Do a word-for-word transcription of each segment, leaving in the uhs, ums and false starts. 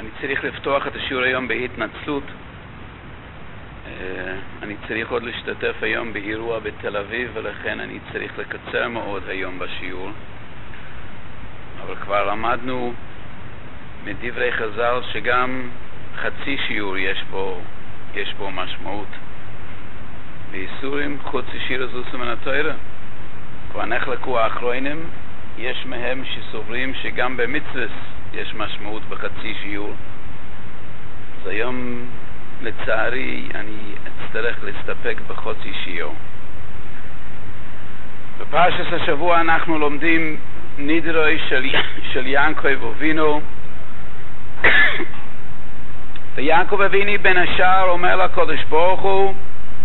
אני צריך לפתוח את השיעור היום בהתנצלות. אני צריך עוד להשתתף היום באירוע בתל אביב, ולכן אני צריך לקצר מאוד היום בשיעור. אבל כבר למדנו מדברי חז"ל שגם חצי שיעור יש פה, יש פה משמעות. באיסורים חוץ שיר זוסו מן התורה. כבר נחלקו האחרונים, יש מהם שסוברים שגם במצווה יש משמעות בחצי שיעור. אז היום לצערי אני אצטרך להסתפק בחצי שיעור. בפרשת השבוע אנחנו לומדים נדרוי של, של יעקב אבינו. ויעקב אבינו בן השאר אומר לקדוש ברוך הוא,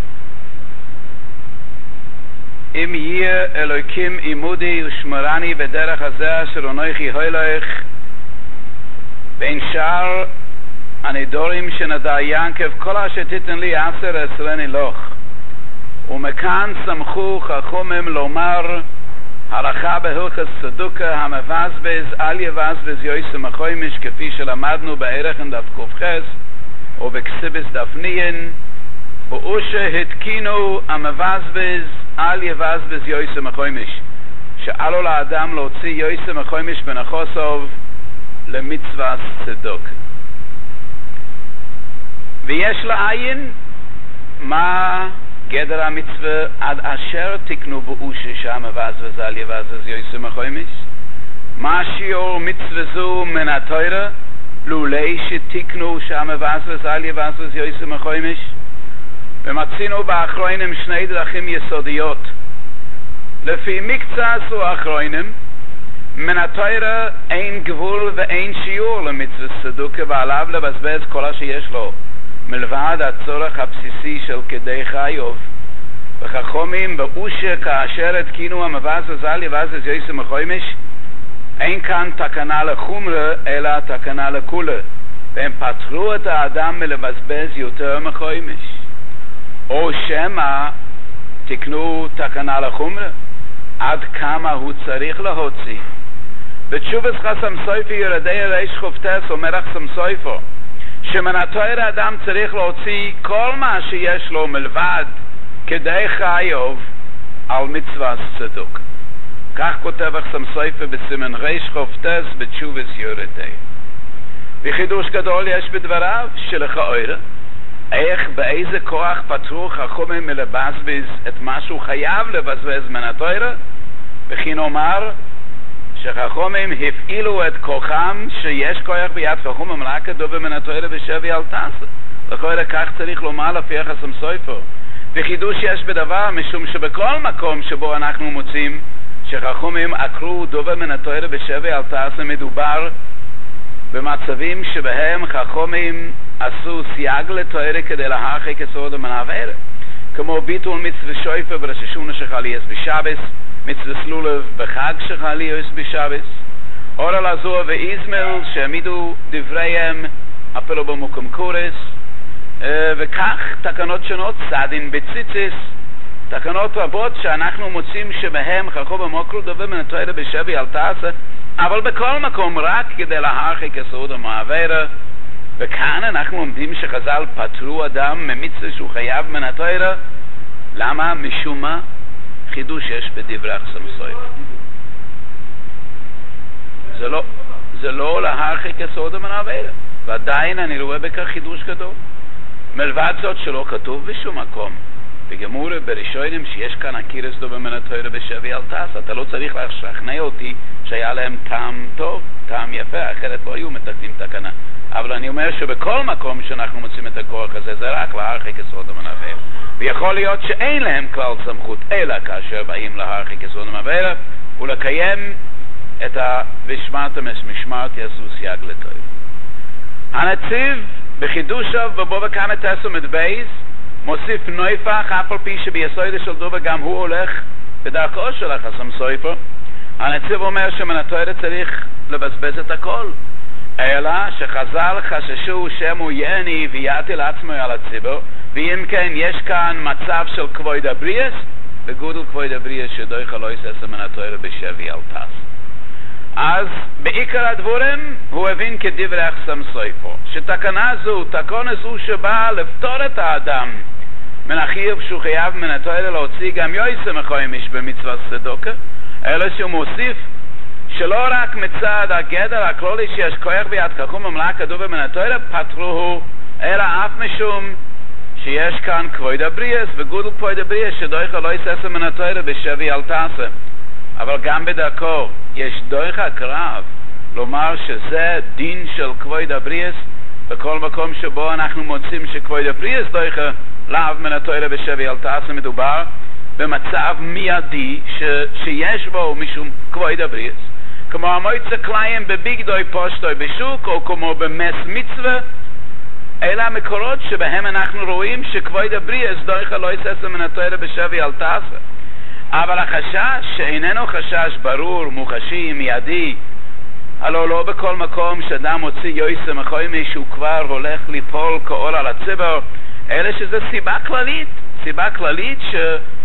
אם יהיה אלוקים עמודי ושמרני בדרך הזה אשר אנוכי הולך, בין שאר הנדורים שנדע יעקב, כל אשר תיתן לי עשר עשרני לך. ומכאן שמחו חכמים לומר הלכה בהלכות צדוקה, המבזבז אל יבזבז יויסם החומש, כפי שלמדנו בערכן דף קופחס או בקסיבס דף ניין. ואושה התקינו המבזבז אל יבזבז יויסם החומש, שאלו לאדם להוציא יויסם החומש בנכוסוב למצווה צדוק. ויש לעין מה גדר המצווה עד אשר תקנו באושה שהמבזבז אל יבזבז יויסם החומש. מה שיעור מצווה זו מן התורה לולי שתקנו שהמבזבז אל יבזבז יויסם החומש? ומצינו באחרונים שני דרכים יסודיות. לפי מקצת האחרונים, מן התורה אין גבול ואין שיעור למצווה צדוקה, ועליו לבזבז כל אשר יש לו מלבד הצורך הבסיסי של כדי חיוב. וחכמים באושה כאשר התקינו המבזבז אל יבזבז יויסם החומש, אין כאן תקנה לחומרה אלא תקנה לכולה, והם פטרו את האדם מלבזבז יותר מחומש. או שמא תקנו תקנה לחומרה, עד כמה הוא צריך להוציא. בתשובס חסם סויפי ירדי ריש חופטס אומר חסם סויפו שמן התורה אדם צריך להוציא כל מה שיש לו מלבד כדי חיוב על מצווה צדוק. כך כותב חסם סויפי בסימן ריש חופטס בתשובס ירדי. וחידוש גדול יש בדבריו שלכאורה איך באיזה כוח פטרו חכמים מלבזבז את מה שהוא חייב לבזבז מן התורה, וכי נאמר שחכמים הפעילו את כוחם שיש כוח ביד חכמים רק דובר מן התורה בשבי אל תעשה. לכאורה כך צריך לומר לפי חסם סופר. וחידוש יש בדבר משום שבכל מקום שבו אנחנו מוצאים שחכמים עקרו דובר מן התורה בשבי אל תעשה, מדובר במצבים שבהם חכמים עשו סייג לתורה כדי להרחיק את סוד המעברה, כמו ביטול מצווה שויפה בראש השונה שחלייס בשבס, מצווה סלולב בחג שחלייס בשבס, אורה לזוה ואיזמל שהעמידו דבריהם אפילו במקום קורס, וכך תקנות שונות, סדין בציציס, תקנות רבות שאנחנו מוצאים שבהם חכמים עקרו דובר מן התורה בשבי אל תעשה, אבל בכל מקום רק כדי להרחיק את סוד המעברה. וכאן אנחנו עומדים שחז"ל פטרו אדם ממצווה שהוא חייב מן התורה. למה? משום מה? חידוש יש בדברי חסם סופר. זה לא, זה לא להרחיק את סוד המעברה, ועדיין אני רואה בכך חידוש גדול. מלבד זאת שלא כתוב בשום מקום בגמור בראשונים שיש כאן הקירס דובר מן התורה בשבי אל תעשה. אתה לא צריך לשכנע אותי שהיה להם טעם טוב, טעם יפה, אחרת לא היו מתקנים תקנה. אבל אני אומר שבכל מקום שאנחנו מוצאים את הכוח הזה זה רק להרחיק את סוד המעברה, ויכול להיות שאין להם כלל סמכות אלא כאשר באים להרחיק את סוד המעברה ולקיים את ושמרתם משמרת יעשו סייג לתורה. הנציב בחידושיו ובו וכאן את עשו בייס מוסיף נויפח, אף על פי שביסוד של דובר גם הוא הולך בדרכו של חסם סופר. הנציב אומר שמן התורה צריך לבזבז את הכל, אלא שחז"ל חששו שמו יעני ויעתי לעצמו על הציבור, ואם כן יש כאן מצב של כבוד הבריאס, וגודל כבוד הבריאס שדוי חלוי ססה מן התורה בשבי אל תעשה. אז בעיקר הדבורים הוא הבין כדברי אחסם סופר, שתקנה זו, תקונס הוא שבא לפתור את האדם מן החיוב שהוא חייב מן התורה להוציא גם יויסה מחוימיש במצוות צדוקה, אלא שהוא מוסיף שלא רק מצד הגדר הכלולי שיש כוח ביד כחום ממלאה כדובה מן התורה פטרוהו, אלא אף משום שיש כאן כבוד הבריאס וגודל כבוד הבריאס שדויכה לא יססה מן התורה בשבי אל תעשה. אבל גם בדרכו יש דויכה קרב לומר שזה דין של כבוד הבריאס בכל מקום שבו אנחנו מוצאים שכבוד הבריאס דויכה לאו מן התורה בשבי אל תעשה. מדובר במצב מיידי ש... שיש בו משום כבוד הבריאס, כמו המויצה קליים בביגדוי פושטוי בשוק, או כמו במס מצווה. אלה המקורות שבהם אנחנו רואים שכבוד הבריאס דויכה לא יססה מן התורה בשבי אל תעשה. אבל החשש שאיננו חשש ברור, מוחשי, מיידי, הלא לא בכל מקום שאדם מוציא יויסה מחוימיש שהוא כבר הולך ליפול כאור על הציבור, אלא שזה סיבה כללית, סיבה כללית ש...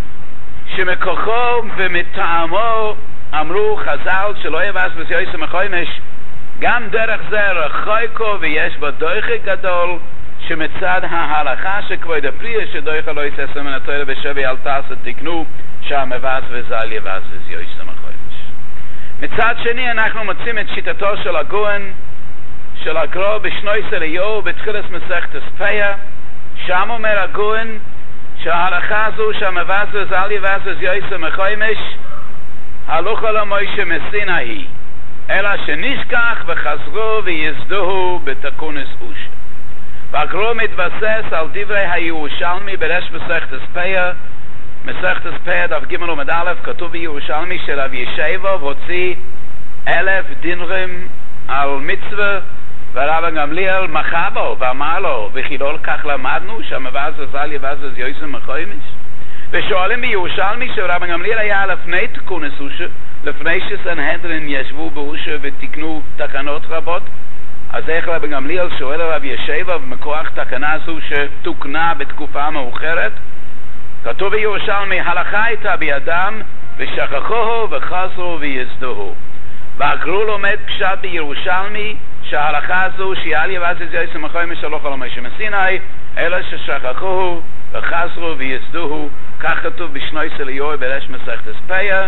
שמכוחו ומטעמו אמרו חז"ל שלא יבזבז יויסה מחוימיש, גם דרך זה רחוקו ויש בו דויכה גדול, שמצד ההלכה שכבוד הבריאס שדויכה לא יססה מן התורה בשבי אל תעשה תקנו שהמבזבז אל יבזבז יויסה מחוימיש. מצד שני אנחנו מוצאים את שיטתו של הגאון של הגרו בשנויס אליהו בתחילת מסכת פיה, שם אומר הגאון שההלכה הזו שהמבזבז אל יבזבז יויסה מחוימיש הלוכה למוישה מסיני היא, אלא שנשכח וחזרו ויזדהו בתקונס אושה. והגרו מתבסס על דברי הירושלמי ברש מסכת פיה, מסכת פיה דף ג' עמוד א', כתוב בירושלמי שרב ישעיהו הוציא אלף דינרים על מצווה, ורב גמליאל מחה בו ואמר לו וכי לא כך למדנו שהמבזבז אל יבזבז יויסה מחוימיש. ושואלים בירושלמי שרב גמליאל היה לפני תקונס אושה, לפני שסנהדרין ישבו באושה ותקנו תקנות רבות, אז איך רב גמליאל שואל רב ישעיהו מכוח תקנה זו שתוקנה בתקופה מאוחרת? כתוב בירושלמי הלכה הייתה בידם ושכחוהו וחזרו ויזדהו. והגרו לומד פשט בירושלמי שההלכה הזו שהיא אל יבזבז יויסה מחוימיש הלכה למוישה מסיני, אלא ששכחוהו וחזרו ויזדהו, כך כתוב בשנויס אליהו ברש מסכת פיה.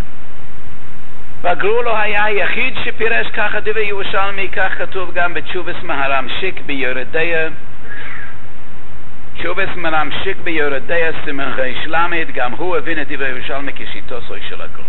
והגרו לא היה היחיד שפירש ככה דברי ירושלמי, כך כתוב גם בתשובס מהרמשיק ביורדיה, תשובס מהרמשיק ביורדיה סימן ריש למד, גם הוא הבין את דברי ירושלמי כשיטו סוי של הגרו.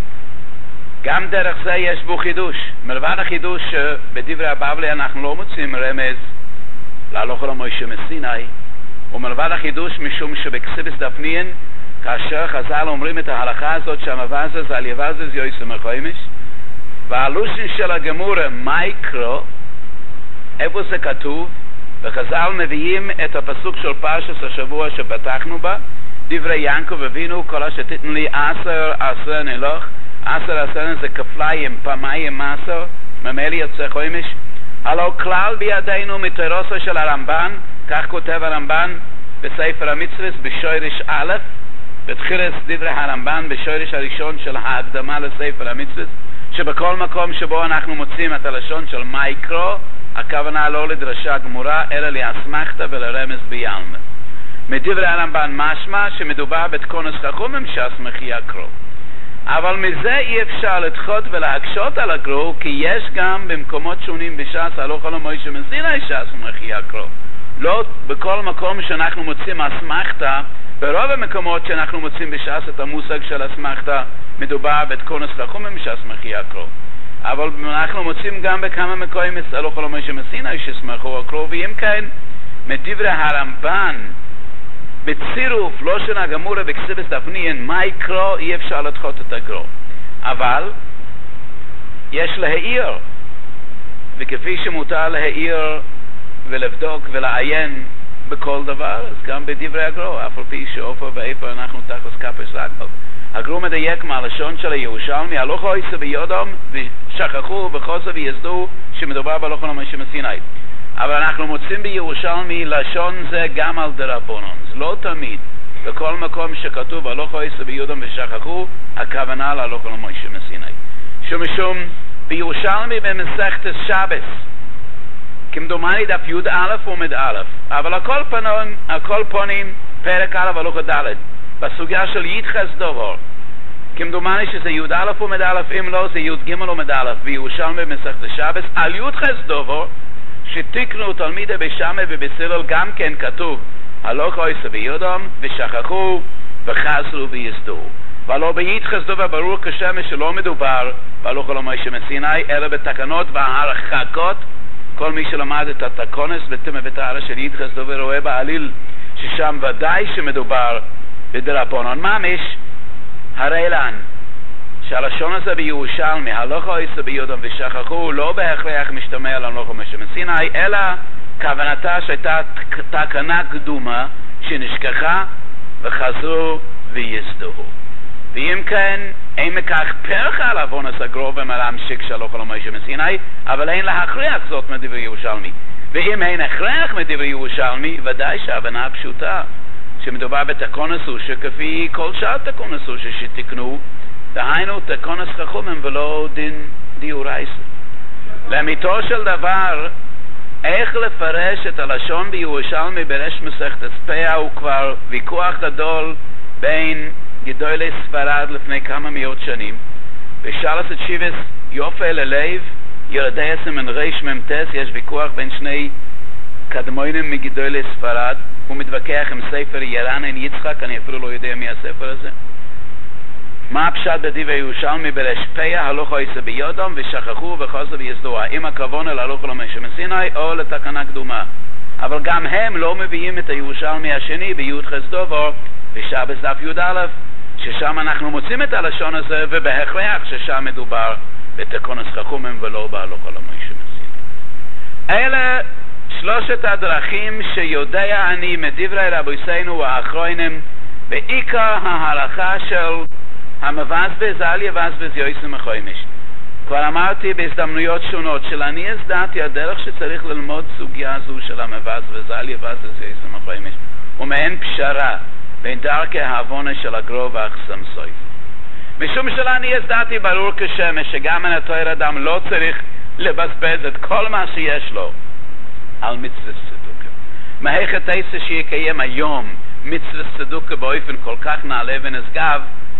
גם דרך זה יש בו חידוש. מלבד החידוש שבדברי הבבלי אנחנו לא מוצאים רמז להלכה למוישה מסיני, ומלבד החידוש משום שבכסיבס דפנין כאשר חז"ל אומרים את ההלכה הזאת שהמבזבז אל יבזבז יויסה מחוימיש, והלושן של הגמורה מייקרו, איפה זה כתוב? וחז"ל מביאים את הפסוק של פרשת השבוע שפתחנו בה, דברי יעקב אבינו, כל אשר תיתן לי עשר עשר נלוך, עשר עשר זה כפליים, פעמיים עשר, ממילא יוצא חוימיש. הלא כלל בידינו מתירוסו של הרמב"ן, כך כותב הרמב"ן בספר המצוות בשורש א', בתחילת דברי הרמב"ן בשורש הראשון של ההקדמה לספר המצוות, שבכל מקום שבו אנחנו מוצאים את הלשון של מייקרו, הכוונה לא לדרשה גמורה אלא לאסמכתא ולרמז ביעלמא. מדברי הרמב"ן משמע שמדובר בתקונס חכמים שאסמך יקרו, אבל מזה אי אפשר לדחות ולהקשות על הגרו, כי יש גם במקומות שונים בש"ס הלכה למוישה מסיני שאסמך יקרו. לא בכל מקום שאנחנו מוצאים אסמכתא, ברוב המקומות שאנחנו מוצאים בש"ס את המושג של אסמכתא מדובר בתקונס חכמים שאסמך יקרו, אבל אנחנו מוצאים גם בכמה מקומות את הלכה למוישה מסיני שאסמכו יקרו. ואם כן, מדברי הרמב"ן בצירוף לושן הגמורה בכסיבס דפנין מה יקרו, אי אפשר לדחות את הגרו. אבל יש להעיר, וכפי שמותר להעיר ולבדוק ולעיין בכל דבר, אז גם בדברי הגרו, אף על פי שאופר ואיפה אנחנו תחת כפס רגל. הגרו מדייק מהלשון של הירושלמי, הלכה יסה ביודום ושכחו וחוזר ויזדו שמדובר בהלכה למוישה מסיני. אבל אנחנו מוצאים בירושלמי לשון זה גם על דרבנן, זה לא תמיד. בכל מקום שכתוב הלכה יסה ביודום ושכחו, הכוונה להלכה למוישה מסיני. שמשום בירושלמי במסכת שבס, כמדומני דף י' א' עמוד א', אבל הכל פנים, הכל פונים פרק א' הלכה ד', בסוגיה של יתחס דובר, כמדומני שזה י' א' עמוד א', אם לא זה י' ג' עמוד א', בירושלמי במסכת שבס, על יתחס דובר, שתיקנו תלמידי בשמה ובסילל גם כן כתוב, הלכה עשה ביודום, ושכחו, וחזרו ויסדרו. ולא ביתחס דובר ברור כשם שלא מדובר בהלכה למשה מסיני, אלא בתקנות והרחקות. כל מי שלמד את התקונס בתמה ותארה של יתחס דובר רואה בעליל ששם ודאי שמדובר בדרבנן ממש. הרי לן שהלשון הזה בירושלמי, הלכה עשה ביודום ושכחו, לא בהכרח משתמע על הלכה למשה מסיני, אלא כוונתה שהייתה תקנה קדומה שנשכחה וחזרו ויסדרו. ואם כן, אין מכך פרח על עוונס הגרוב מלהמשיך שהלכה למשה מסיני, אבל אין להכריח זאת מדברי ירושלמי. ואם אין הכרח מדברי ירושלמי, ודאי שההבנה הפשוטה שמדובר בתקונס שכפי כל שאר תקונס שתקנו, דהיינו תקונס חכומים ולא דין דיורייס. לאמיתו של דבר, איך לפרש את הלשון בירושלמי בראש מסכת פאה הוא כבר ויכוח גדול בין גדולי ספרד לפני כמה מאות שנים. בשלוש שבס יופי ללב ירדי הסמן ריש ממתס, יש ויכוח בין שני קדמונים מגדולי ספרד. הוא מתווכח עם ספר ירנן יצחק, אני אפילו לא יודע מי הספר הזה. מה הפשט בדברי ירושלמי בראש פאה, הלכה עשה ביודום ושכחו וחזרו ויסדרו? האם הכוונה להלכה למשה מסיני או לתקנה קדומה? אבל גם הם לא מביאים את הירושלמי השני בי"ח דובר בשבס דף י' א', ששם אנחנו מוצאים את הלשון הזה, ובהכרח ששם מדובר בתקונס חכומים ולא בהלכה למשה מסיני. אלה שלושת הדרכים שיודע אני מדברי רבותינו והאחרונים בעיקר ההלכה של המבזבז על יבזבז יוסף מחומש. כבר אמרתי בהזדמנויות שונות של אני הזדעתי הדרך שצריך ללמוד סוגיה זו של המבזבז על יבזבז יוסף מחומש, ומעין פשרה בין דרכי העוונה של הגרוב והאחסם סויף. משום של אני הזדעתי ברור כשמש שגם מן התורה אדם לא צריך לבזבז את כל מה שיש לו על מצוות צדוקה. מהיכת עשה שיקיים היום מצוות צדוקה באופן כל כך נעלה ונשגב,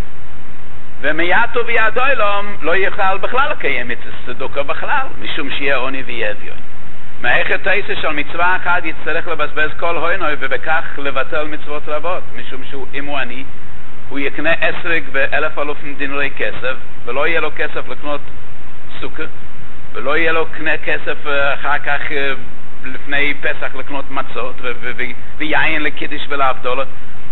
ומייתו ויד אילום לא יוכל בכלל לקיים מצוות צדוקה בכלל, משום שיהיה עוני ואביון. מהיכת עשה של מצווה אחת יצטרך לבזבז כל הוינוי ובכך לבטל מצוות רבות, משום שאם הוא עני הוא יקנה עשריג ואלף אלוף דינרי כסף, ולא יהיה לו כסף לקנות סוכר, ולא יהיה לו קנה כסף אחר כך לפני פסח לקנות מצות ו- ו- ו- ויין לקידיש ולאבדולה.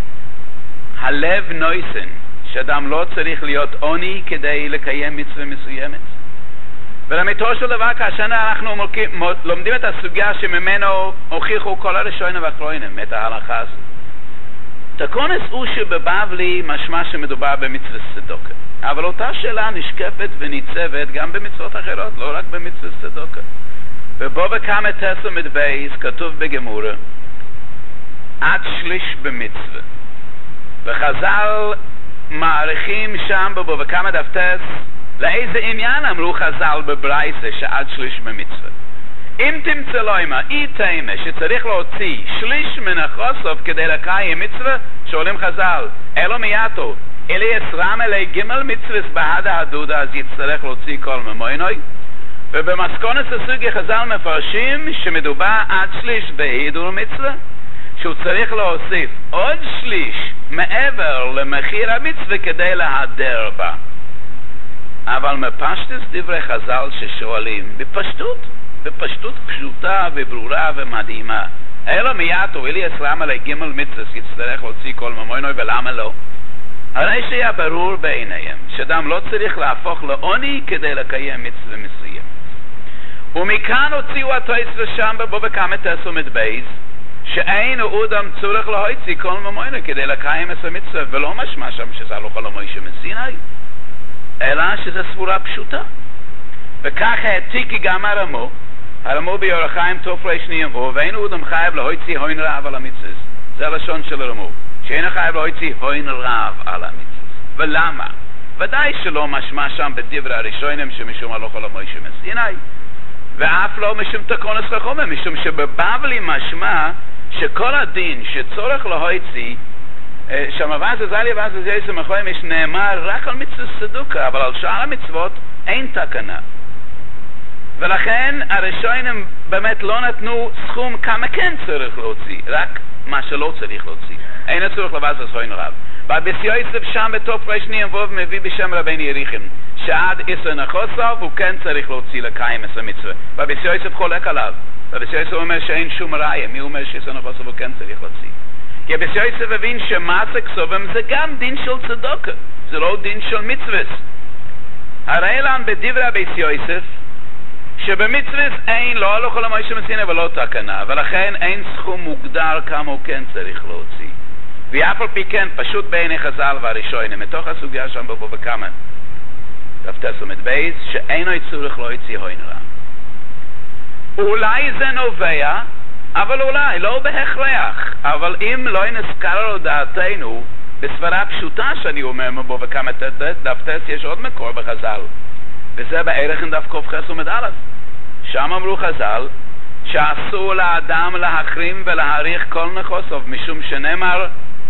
הלב נויסן שאדם לא צריך להיות עוני כדי לקיים מצווה מסוימת. ולאמיתו של דבר כאשר אנחנו לומדים את הסוגיה שממנו הוכיחו כל הראשונים והאחרונים את ההלכה הזו. תקונס הוא שבבבלי משמע שמדובר במצוות צדוקה, אבל אותה שאלה נשקפת וניצבת גם במצוות אחרות, לא רק במצוות צדוקה. ובו בכמה תסלמד בייס כתוב בגמורה עד שליש במצווה, וחז"ל מעריכים שם בו בכמה דפתס לאיזה עניין אמרו חז"ל בברייסה שעד שליש במצווה. אם תמצא לו אימה אי תאימה שצריך להוציא שליש מן החוסף כדי לקיים מצווה, שואלים חז"ל אלו מייתו אלי עשרם אלי גמל מצווה בהדה הדודה, אז יצטרך להוציא כל ממוינוי. ובמסכונת הסוגיה חז"ל מפרשים שמדובר עד שליש בהידור מצווה, שהוא צריך להוסיף עוד שליש מעבר למחיר המצווה כדי להדר בה. אבל מפשטס דברי חז"ל ששואלים בפשטות, בפשטות פשוטה וברורה ומדהימה, אלו מייתו אלי עשרם עלי גמל מצווה יצטרך להוציא כל ממוינוי, ולמה לא? הרי שהיה ברור בעיניהם שאדם לא צריך להפוך לעוני כדי לקיים מצווה מסוים. ומכאן הוציאו התוספות שם בו בכמה תסלמד בייס שאין אדם צורך להוציא כל ממוינוי כדי לקיים את המצווה, ולא משמע שם שזה הלכה למשה מסיני, אלא שזה סבורה פשוטה. וכך העתיק גם הרמו, הרמו ביורא חיים תופרי שניים בו, ואין אדם חייב להוציא הוין רב על המצווה. זה הלשון של הרמו, שאין חייב להוציא הוין רב על המצווה. ולמה? ודאי שלא משמע שם בדברי הראשונים שמשום הלוך על המוישה מסיני, ואף לא משום תקונס חכומם, משום שבבבלי משמע שכל הדין שצורך להוציא שהמבאז הזליה ואז הזה יסם החיים יש נאמר רק על מצוות סדוקה, אבל על שאר המצוות אין תקנה. ולכן הראשונים באמת לא נתנו סכום כמה כן צריך להוציא, רק מה שלא צריך להוציא. אין הצורך לבאז הסוין רב. ובס יוסף שם בתוף רשני אמבוב מביא בשם רבן יריחם שעד עשר נחוסף הוא כן צריך להוציא לקיים את המצווה. ובס יוסף חולק עליו. ובס יוסף אומר שאין שום ראיה. מי אומר שעשר נחוסף הוא כן צריך להוציא? כי בס יוסף הבין שמעשה כסובם זה גם דין של צדוקה, זה לא דין של מצווה. הרי לנו בדברי בס יוסף שבמצווה אין לא הלוך על המוישה מסיני ולא תקנה, ולכן אין סכום מוגדר כמה הוא כן צריך להוציא. ואף על פי כן פשוט בעיני חז"ל והראשונים מתוך הסוגיה שם בבוא וכמה תפתסו מתבייס שאינו צורך לא יציא הוין רע. אולי זה נובע, אבל אולי לא בהכרח, אבל אם לא נזכר על דעתנו בסברה פשוטה שאני אומר מבוא וכמה דפתס יש עוד מקור בחז"ל, וזה בערך דף קוף עמוד א'. שם אמרו חז"ל שאסור לאדם להחרים ולהעריך כל נכוסו, משום שנאמר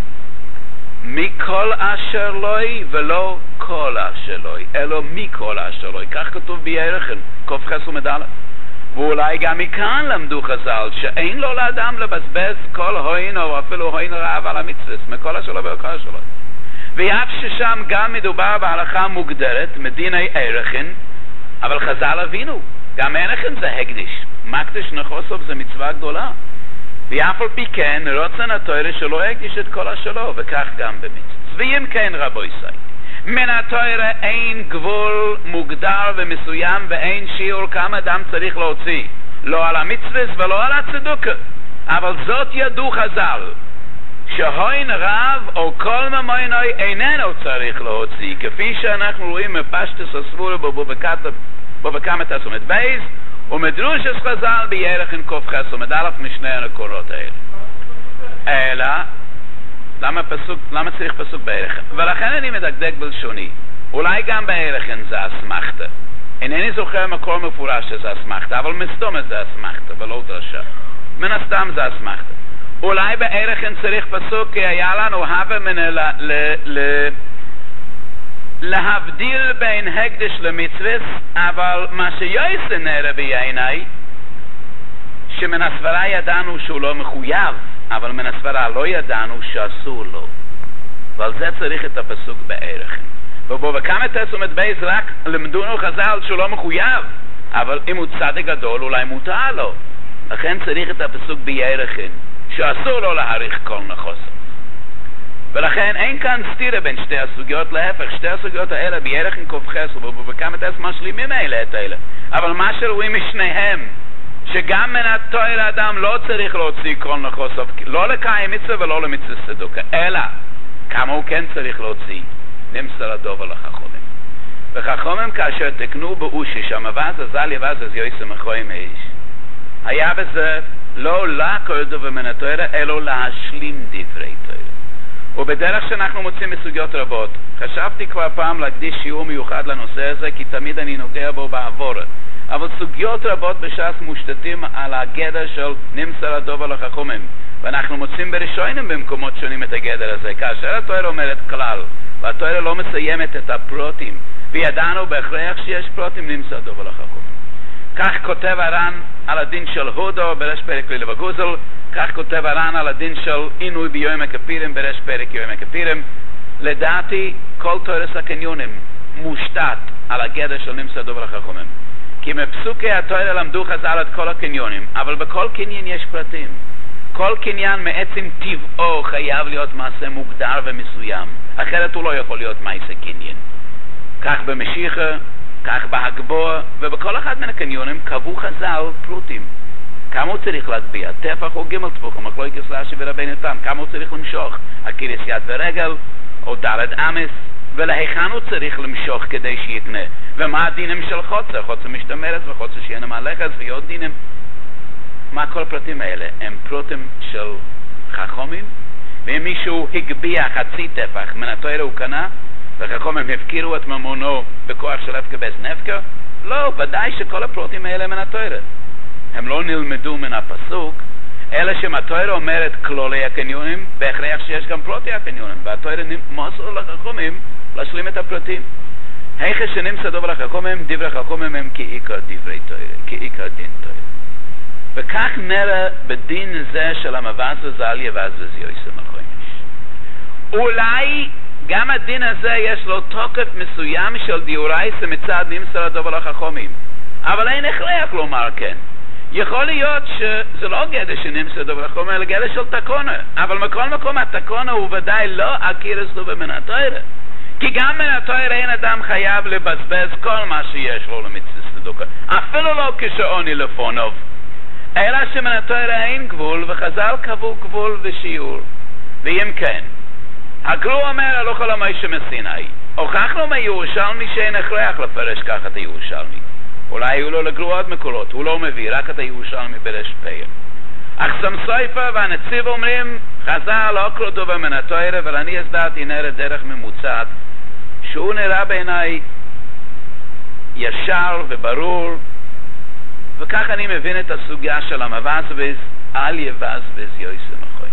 מכל אשר לוי ולא כל אשר לוי, אלא מכל אשר לוי. כך כתוב בירחן קוף עמוד א'. ואולי גם מכאן למדו חז"ל שאין לו לאדם לבזבז כל הוין או אפילו הוין רעב על המצווה, מכל אשר לוי וכל אשר לוי. ואף ששם גם מדובר בהלכה מוגדרת מדיני ערכן, אבל חז"ל הבינו גם ערכן זה הקדש, מקדש נחוסוב זה מצווה גדולה, ואף על פי כן רוצן התורה שלא הקדיש את כל השלו, וכך גם במצווה. ואם כן רבו ישראל, מן התורה אין גבול מוגדר ומסוים ואין שיעור כמה אדם צריך להוציא, לא על המצווה ולא על הצדוקה, אבל זאת ידעו חז"ל שהוין רב או כל ממוינוי איננו צריך להוציא, כפי שאנחנו רואים מפשטס הסבורה בבקמת הסומת בייס ומדרושס חז"ל בירחן קוף חסומת א' משני הנקורות האלה. אלא למה, פסוק, למה צריך פסוק בירחן? ולכן אני מדקדק בלשוני, אולי גם בירחן זה אסמכתה, אינני זוכר מקור מפורש שזה אסמכתה, אבל מסתומת זה אסמכתה ולא דרשה, מן הסתם זה אסמכתה. אולי בערכן צריך פסוק כי היה לנו הווה מן ל, ל, ל, להבדיל בין הקדש למצווה, אבל מה שיועסה נראה בעיניי שמן הסברה ידענו שהוא לא מחויב, אבל מן הסברה לא ידענו שאסור לו, ועל זה צריך את הפסוק בערכן. ובו וכמה תסומת בייס רק למדונו חז"ל שהוא לא מחויב, אבל אם הוא צדיק גדול אולי מותר לו, לכן צריך את הפסוק בערכן שאסור לו להעריך כל נכוסו. ולכן אין כאן סתירה בין שתי הסוגיות, להפך, שתי הסוגיות האלה בירחן קוף חסר ובכמה תס משלימים האלה את האלה, אבל מה שרואים משניהם שגם מן התורה לאדם לא צריך להוציא כל נכוסו, לא לקיים מצווה ולא למצווה סדוקה, אלא כמה הוא כן צריך להוציא, נמסר הדוב על החכומים. וחכומים כאשר תקנו באושי שהמבאז הזל יבאז אז יויסם אחוים האיש, היה בזה לא לעקור דבר מן התורה, אלא להשלים דברי תורה. ובדרך שאנחנו מוצאים בסוגיות רבות, חשבתי כבר פעם להקדיש שיעור מיוחד לנושא הזה, כי תמיד אני נוגע בו בעבור. אבל סוגיות רבות בש"ס מושתתים על הגדר של נמסר הדוב על החכומים, ואנחנו מוצאים בראשונים במקומות שונים את הגדר הזה. כאשר התורה אומרת כלל, והתורה לא מסיימת את הפרוטים, וידענו בהכרח שיש פרוטים, נמסר הדוב על החכומים. כך כותב הר"ן על הדין של הודו ברש פרק לילה וגוזל, כך כותב הר"ן על הדין של עינוי ביום הכפירים ברש פרק יום הכפירים. לדעתי כל תורס הקניונים מושתת על הגדר של נמסר הדוב על החכומים, כי מפסוקי התורה למדו חז"ל את כל הקניונים, אבל בכל קניין יש פרטים. כל קניין מעצם טבעו חייב להיות מעשה מוגדר ומסוים, אחרת הוא לא יכול להיות מעשה קניין. כך במשיחה, כך בהגבוה, ובכל אחד מן הקניונים קבעו חז"ל פרוטים. כמה הוא צריך להגביע? טפח או ג' טפוח, מחלוקת רש"י ורבנו תם. כמה הוא צריך למשוך? עקירת יד ורגל, או דלת אמס, ולהיכן הוא צריך למשוך כדי שיקנה? ומה הדינים של חוצה? חוצה משתמרת וחוצה שיהיה מלאכת ועוד דינים. מה כל הפרטים האלה? הם פרוטים של חכמים, ואם מישהו הגביע חצי טפח מן התורה הוא קנה, וחכם הם הפקירו את ממונו בכוח של הפקה בס נפקה? לא, ודאי שכל הפרוטים האלה מן התורה. הם לא נלמדו מן הפסוק, אלא שמתורה אומרת כלולי הקניונים, בהכרח שיש גם פרוטי הקניונים, והתורה מוסר לחכמים להשלים את הפרטים. היכן שנמצא דובר החכמים, דברי החכמים הם כעיקר דברי תורה, כעיקר דין תורה. וכך נראה בדין זה של המבז וזליה ואז יוסף החומש. אולי גם הדין הזה יש לו תוקף מסוים של דיורייסה מצד נמסר הדובר החכמים, אבל אין הכרח לומר כן. יכול להיות שזה לא גדר שנמסר דובר החכמים, אלא גדר של תקונה, אבל מכל מקום התקונה הוא ודאי לא אקירס דובר מן התורה, כי גם מן התורה אין אדם חייב לבזבז כל מה שיש לו למצוות צדוקה, אפילו לא כשעוני לפונוב, אלא שמן התורה אין גבול, וחז"ל קבעו גבול ושיעור. ואם כן, הגרו אומר הלוך על המוישה מסיני, הוכחנו מירושלמי שאין הכרח לפרש ככה את הירושלמי. אולי היו לו לגרו עוד מקורות, הוא לא מביא רק את הירושלמי ברש פיה. אך סמסויפה והנציב אומרים, חז"ל לא קרו דובר מן התורה, אבל אני הסדרתי נראה דרך ממוצעת, שהוא נראה בעיניי ישר וברור, וכך אני מבין את הסוגיה של המבזבז, אל יבזבז יוסף החומש.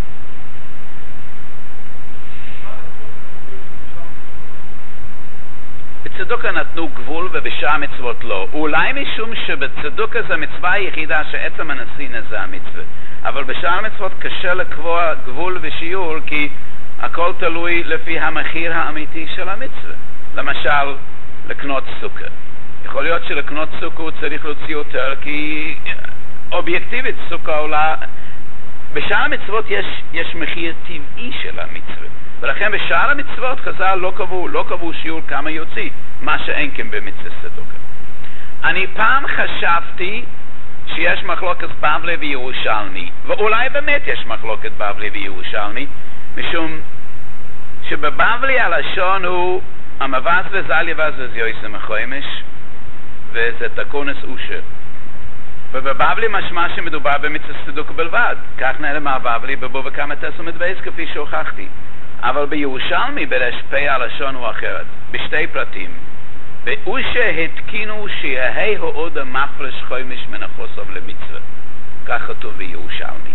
בצדוקה נתנו גבול ובשאר המצוות לא. אולי משום שבצדוקה זה המצווה היחידה שעצם הנשיא זה המצווה. אבל בשאר המצוות קשה לקבוע גבול ושיעור, כי הכל תלוי לפי המחיר האמיתי של המצווה. למשל, לקנות סוכר. יכול להיות שלקנות סוכר הוא צריך להוציא יותר, כי אובייקטיבית סוכר עולה. בשאר המצוות יש, יש מחיר טבעי של המצווה. ולכן בשאר המצוות חז"ל לא קבעו, לא קבעו שיעור כמה יוציא, מה שאין כן במצוות צדוקה. אני פעם חשבתי שיש מחלוקת בבלי וירושלמי, ואולי באמת יש מחלוקת בבלי וירושלמי, משום שבבבלי הלשון הוא המבז וזל יבז יוסף החומש, וזה תקונס אושר. ובבבלי משמע שמדובר במצוות צדוקה בלבד, כך נראה מהבבלי בבוא וכמה תסומת בייס כפי שהוכחתי. אבל בירושלמי ברש פי הלשון הוא אחרת, בשתי פרטים. ואושה התקינו שיהי העוד המפרש חומש מן החוסב למצווה. כך כתוב בירושלמי.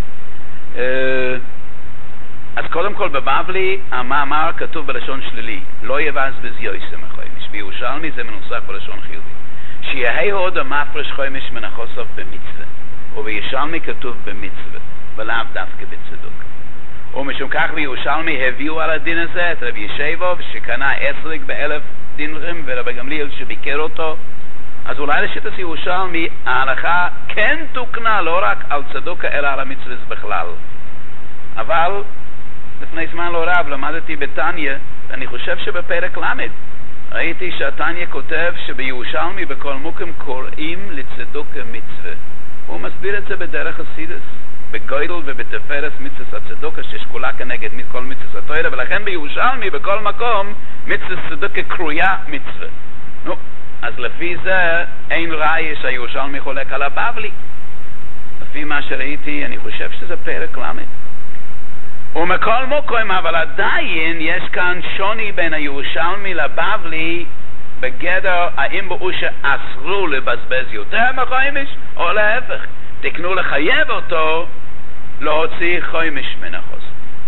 אז קודם כל בבבלי המאמר כתוב בלשון שלילי, לא יבזבז יוסף החומש. בירושלמי זה מנוסח בלשון חיובי. שיהי העוד המפרש חומש מן החוסב במצווה. ובירושלמי כתוב במצווה, ולאו דווקא בצדוק. ומשום כך בירושלמי הביאו על הדין הזה את רבי ישבוב שקנה עשריק באלף דינרים, ורבי גמליאל שביקר אותו. אז אולי לשיטת ירושלמי ההלכה כן תוקנה לא רק על צדוקה אלא על המצווה בכלל. אבל לפני זמן לא רב למדתי בתניה, ואני חושב שבפרק למד ראיתי שהתניה כותב שבירושלמי בכל מוקם קוראים לצדוקה מצווה. הוא מסביר את זה בדרך הסידס, בגוידל ובתפארת מצוות הצדוקה ששקולה כנגד כל מצוות התורה, ולכן בירושלמי בכל מקום מצוות צדוקה קרויה מצווה. נו, אז לפי זה אין ראי שהירושלמי חולק על הבבלי. לפי מה שראיתי אני חושב שזה פרק למד. ומכל מוקם, אבל עדיין יש כאן שוני בין הירושלמי לבבלי בגדר האם באושה אסרו לבזבז יותר מחומש או להפך, תקנו לחייב אותו להוציא חומש מן החוסר.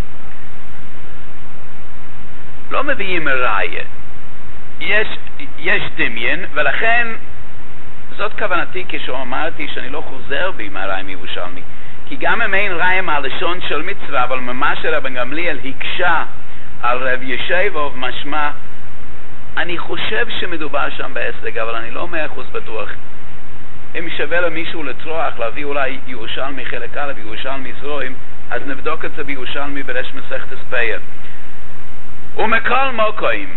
לא מביאים ראיה, יש, יש דמיין, ולכן זאת כוונתי כשאמרתי שאני לא חוזר בי מהראיה מירושלמי, כי גם אם אין ראיה מהלשון של מצווה, אבל ממש רבי גמליאל הקשה על רבי ישבוב משמע, אני חושב שמדובר שם בעסק, אבל אני לא מאה אחוז בטוח. אם שווה למישהו לטרוח להביא אולי ירושלמי חלק א' וירושלמי זרועים, אז נבדוק את זה בירושלמי ברש מסכת הספיה. ומכל מוקוים,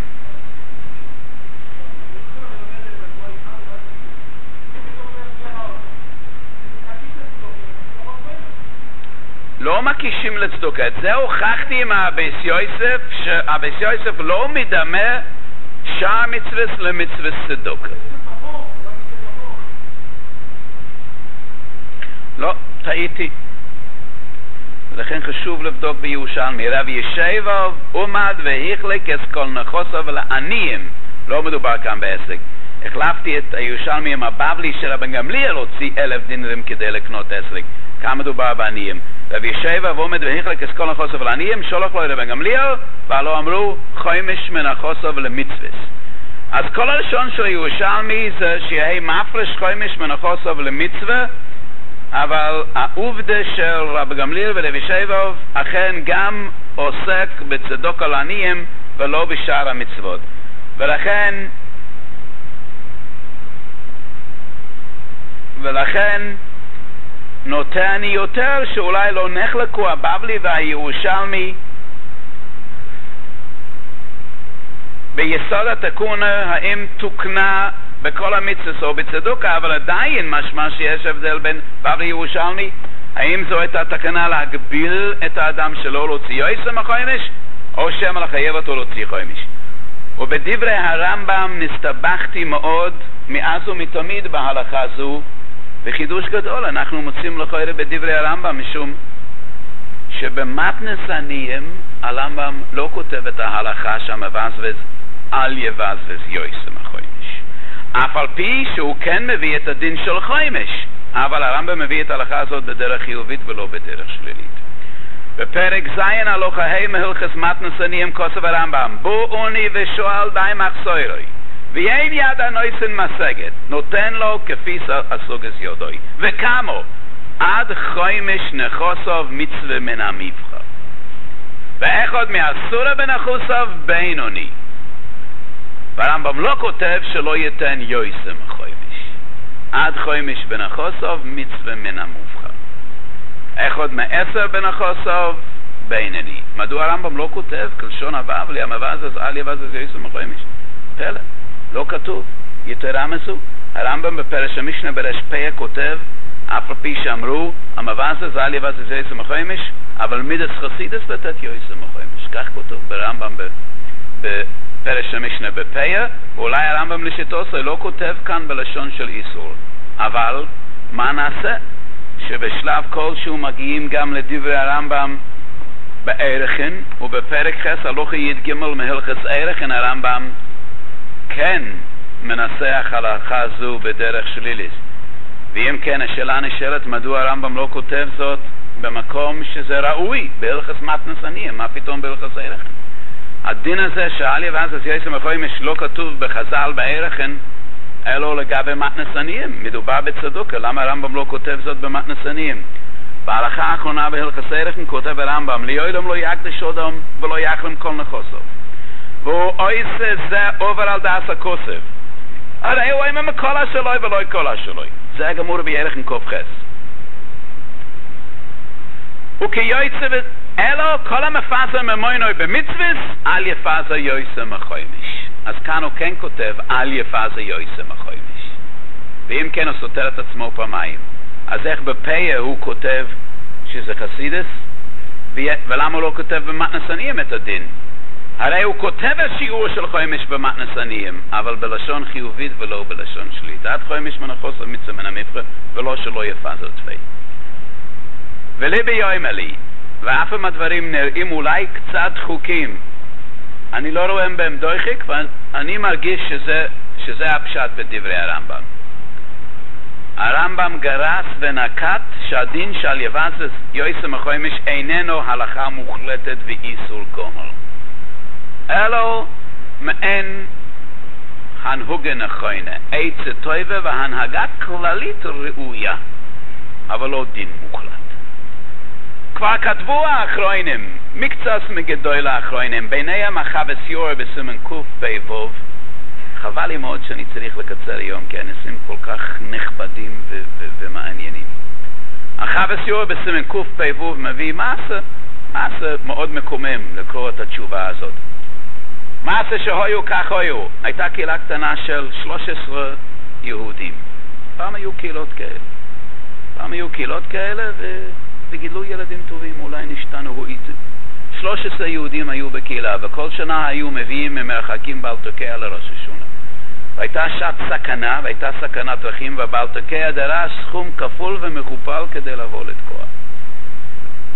לא מקישים לצדוקה. את זה הוכחתי עם אבס יוסף, שאבס יוסף לא מדמה שער מצווה למצווה צדוקה. לא, טעיתי. לכן חשוב לבדוק בירושלמי. רב ישעיהו עומד והחלק את כל נכסיו לעניים. לא מדובר כאן בעסק. החלפתי את הירושלמי עם הבבלי שרבן גמליאל הוציא אלף דינרים כדי לקנות עסק. כאן מדובר בעניים. רב ישעיהו עומד והחלק את כל נכסיו לעניים, שולח לו רבן גמליאל, ועלו אמרו חומש מנכסיו למצווה. אז כל הלשון של ירושלמי זה שיהיה מפרש חומש מנכסיו למצווה, אבל העובדה של רב גמליאל ורב ישעיהו אכן גם עוסק בצדוק על עניים ולא בשאר המצוות. ולכן ולכן נוטה אני יותר שאולי לא נחלקו הבבלי והירושלמי ביסוד התקונה, האם תוקנה בכל המצוות או בצדוקה, אבל עדיין משמע שיש הבדל בין בבלי ירושלמי. האם זו הייתה תקנה להגביל את האדם שלא להוציא יויסה מחומש, או שמא לחייב אותו להוציא חומש? ובדברי הרמב"ם נסתבכתי מאוד מאז ומתמיד בהלכה זו, וחידוש גדול אנחנו מוצאים לכאורה בדברי הרמב"ם, משום שבמתנס עניים הרמב"ם לא כותב את ההלכה שהמבזבז אל יבזבז יויסה מחומש, אף על פי שהוא כן מביא את הדין של חומש, אבל הרמב"ם מביא את ההלכה הזאת בדרך חיובית ולא בדרך שלילית. בפרק זין הלכה ה' מהלכס מתנס עניים כוסף הרמב"ם, בואוני ושואל די מחסוירוי, ואין יד הנויסן מסגת, נותן לו כפי הסוגס יודוי, וכמו עד חומש נכוסov מצווה מן המבחר, ואחד מהסורה בנכוסיו בינוני. והרמב"ם לא כותב שלא ייתן יויסה מחומש, עד חומש בנכוסיו מצווה מן המובחר, אחד מעשר בנכוסיו בינוני. מדוע הרמב"ם לא כותב כלשון הבבלי המבזבז אל יבזבז יויסה מחומש? פלא, לא כתוב. יתרה מזו, הרמב"ם בפרש המשנה ברש פ"א כותב, אף על פי שאמרו המבזבז אל יבזבז יויסה מחומש, אבל מידס חסידס לתת יויסה מחומש. כך כתוב ברמב"ם בפרש המשנה בפ"א, ואולי הרמב"ם לשיטתו לא כותב כאן בלשון של איסור. אבל מה נעשה? שבשלב כלשהו מגיעים גם לדברי הרמב"ם בערכן, ובפרק חס הלכה י"ג מהלכס ערכן הרמב"ם כן מנסח הלכה זו בדרך שלילית. ואם כן, השאלה נשאלת מדוע הרמב"ם לא כותב זאת במקום שזה ראוי בהלכס מתנס עניים. מה פתאום בהלכס ערכן? הדין הזה שאל יבזבז יויסה מחומש לא כתוב בחז"ל בערכן, אלא לגבי מתנס עניים, מדובר בצדוקה. למה הרמב"ם לא כותב זאת במתנס עניים? בהלכה האחרונה בהלכס ערכן כותב הרמב"ם, ליועלם לא יקדש אדם ולא יחרם כל נכסיו, והוא עושה זה עובר על דעת הכוסף, הרי הוא אימא מכל השלוי ולא כל השלוי. זה הגמור בערכן קוף חס. וכיוצא אלו כל המפזר ממוינוי במצווס אל יפזר יויסה מחומש. אז כאן הוא כן כותב אל יפזר יויסה מחומש, ואם כן הוא סותר את עצמו פעמיים. אז איך בפ"א הוא כותב שזה חסידס, ולמה הוא לא כותב במתנס עניים את הדין? הרי הוא כותב השיעור של חומש במתנס עניים, אבל בלשון חיובית ולא בלשון שלילית. עד חומש מנכוסיו מצווה מן המבחר, ולא שלא יפזר תפי. ולי ביומא לי, ואף אם הדברים נראים אולי קצת דחוקים, אני לא רואה בהם דוחק, ואני מרגיש שזה, שזה הפשט בדברי הרמב"ם. הרמב"ם גרס ונקט שהדין של יבזבז יויסה מחומש איננו הלכה מוחלטת ואיסור גומל, אלו מעין הנהוגה נכונה, עצה טובה והנהגה כללית ראויה, אבל לא דין מוחלט. כבר כתבו האחרונים, מקצת מגדול האחרונים, ביניהם החב"ס יור בסימן קוף פ"ו. חבל לי מאוד שאני צריך לקצר היום, כי הנושאים כל כך נכבדים ו- ו- ומעניינים. החב"ס יור בסימן קוף פ"ו מביא מעשה, מעשה מאוד מקומם לקרוא את התשובה הזאת. מעשה שהיו כך היו, הייתה קהילה קטנה של שלוש עשרה יהודים. פעם היו קהילות כאלה. פעם היו קהילות כאלה ו... וגידלו ילדים טובים, אולי נשתנו הועיתו. שלוש עשרה יהודים היו בקהילה, וכל שנה היו מביאים ממרחקים בעל תוקע לראש השונה. והייתה שעת סכנה, והייתה סכנת דרכים, ובעל תוקע דרש סכום כפול ומכופל כדי לבוא לתקוע.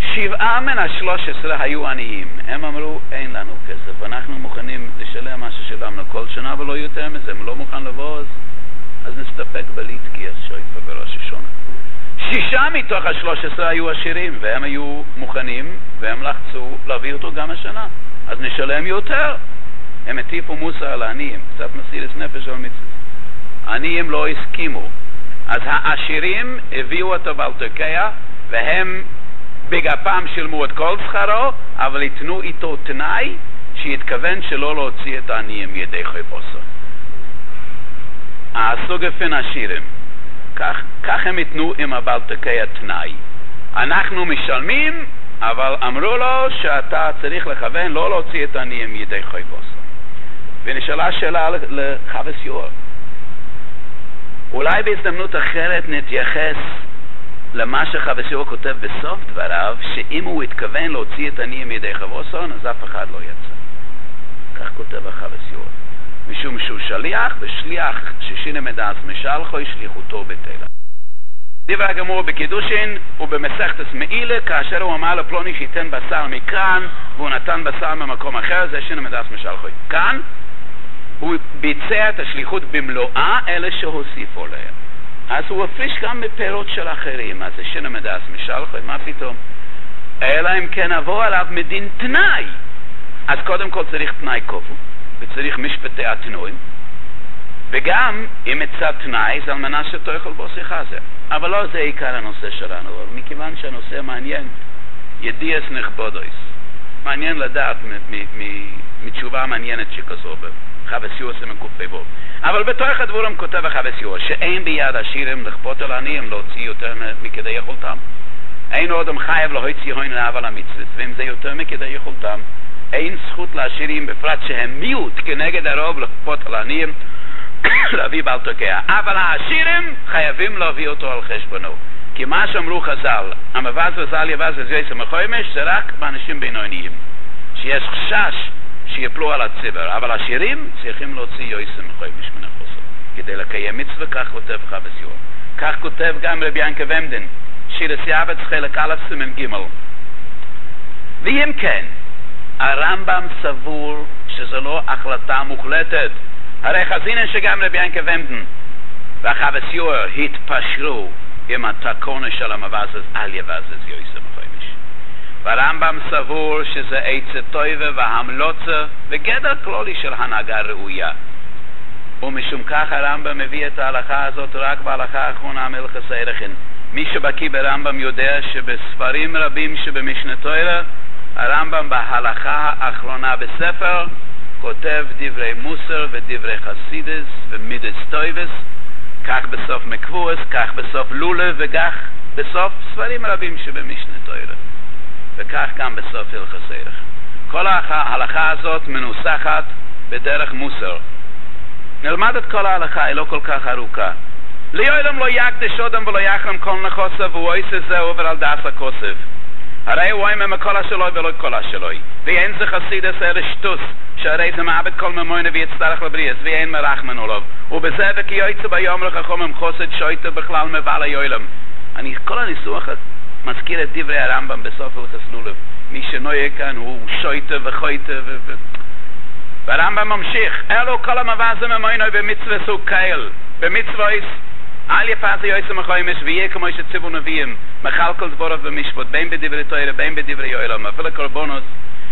שבעה מן השלוש עשרה היו עניים. הם אמרו, אין לנו כסף, אנחנו מוכנים לשלם מה ששילמנו כל שנה ולא יותר מזה. אם לא מוכן לבוא, אז, אז נסתפק בליטקי שויפה בראש השונה. שישה מתוך השלוש עשרה היו עשירים, והם היו מוכנים, והם לחצו להביא אותו גם השנה. אז נשלם יותר. הם הטיפו מוסר על העניים, קצת מסירת נפש על מצוות. העניים לא הסכימו. אז העשירים הביאו אותו באלתרקיה, והם בגפם שילמו את כל שכרו, אבל יתנו איתו תנאי שיתכוון שלא להוציא את העניים ידי חייבוסו. הסוג הפן עשירים. כך, כך הם יתנו עם הבאלתרקיה תנאי. אנחנו משלמים, אבל אמרו לו שאתה צריך לכוון לא להוציא את העניים ידי חייבוסו. ונשאלה שאלה לחבס יור. אולי בהזדמנות אחרת נתייחס למה שחבס יור כותב בסוף דבריו, שאם הוא התכוון להוציא את עניים מידי חייבוסו, אז אף אחד לא יצא. כך כותב החבס יור. משום שהוא שליח, ושליח ששינה מדעס משלחוי שליחותו בתלה. דברי הגמור בקידושין ובמסכתס מעילה, כאשר הוא אמר לפלוני שייתן בשר מכאן, והוא נתן בשר ממקום אחר, זה שינה מדעס משלחוי. כאן הוא ביצע את השליחות במלואה, אלה שהוסיפו להם. אז הוא הפריש גם מפירות של אחרים. אז זה שינה מדעס משלחוי, מה פתאום? אלא אם כן עבור עליו מדין תנאי. אז קודם כל צריך תנאי כופו, וצריך משפטי התנועים, וגם אם מצד תנאי זה על מנה שתאכל בו שיחה זה. אבל לא זה עיקר הנושא שלנו, אבל מכיוון שהנושא מעניין, ידיעס נכבודויס, מעניין לדעת מתשובה מעניינת שכזו בחבס יור שמקופי בו. אבל בתוך הדבורם כותב החבס יור שאין ביד עשירים לכפות על עניים להוציא יותר מכדי יכולתם. אין עוד חייב להוציא הון לעבל המצוות, ואם זה יותר מכדי יכולתם, אין זכות לעשירים בפרט שהם מיעוט כנגד הרוב לכפות על עניים להביא באלתרקיה. אבל העשירים חייבים להביא אותו על חשבונו. כי מה שאמרו חז"ל, המבז וזל יבז את יועץ המחוימש, זה רק באנשים בינוניים, שיש חשש שיפלו על הציבר. אבל עשירים צריכים להוציא יועץ המחוימש מן החוסר כדי לקיים מצווה. כך כותב חבס יור. כך כותב גם רבי ינקה ומדן, שיר סייבץ חלק א' סימן ג'. ואם כן, הרמב"ם סבור שזה לא החלטה מוחלטת. הרי חזינן שגם רבי ינקה ומדן והחבס יור התפשרו עם התקונה של המבזז על יבזז יועץ המחוימש. והרמב"ם סבור שזה עצה טובה והמלוצה וגדר כלולי של הנהגה ראויה. ומשום כך הרמב"ם מביא את ההלכה הזאת רק בהלכה האחרונה מלכס ערכין. מי שבקיא ברמב"ם יודע שבספרים רבים שבמשנה תורה, הרמב"ם בהלכה האחרונה בספר כותב דברי מוסר ודברי חסידס ומידס טויבס, כך בסוף מקבועס, כך בסוף לולה, וכך בסוף ספרים רבים שבמשנה תורה, וכך גם בסוף הלכות ערך. כל ההלכה הזאת מנוסחת בדרך מוסר. נלמד את כל ההלכה, היא לא כל כך ארוכה. ליועלם לא יקדש אדם ולא יחרם כל נכוסה, והוא עושה זה עובר על דס הכוסף. הרי הוא אומר מכל השלוי ולא כל השלוי, ואין זה חסידס אלא שטוס, שהרי זה מעבד כל ממוינה ויצטרך לבריאס, ואין מרחמן עליו. ובזה וכי יועצה ביום לחכום חוסד שויטה בכלל מבעל היועלם. אני כל הניסוח מזכיר את דברי הרמב"ם בסוף הלכות לולב. מי שנויה כאן הוא שויטה וחויטה ו... והרמב"ם ממשיך, אלו כל המבזם ממוינה במצווה סוג קייל, במצווה אל יפעז יועץ המחוימש ויהיה כמו שציוו נביאים מחלקל דבורף במשפט, בין בדברי תורה בין בדברי יועלם, אפילו קורבנות.